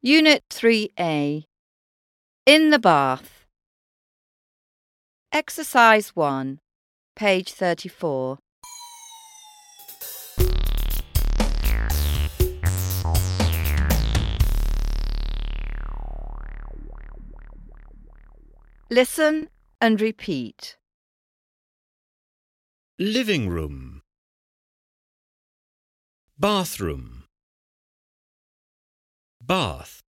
Unit 3A. In the bath. Exercise 1, page 34. Listen and repeat. Living room. Bathroom. Bath.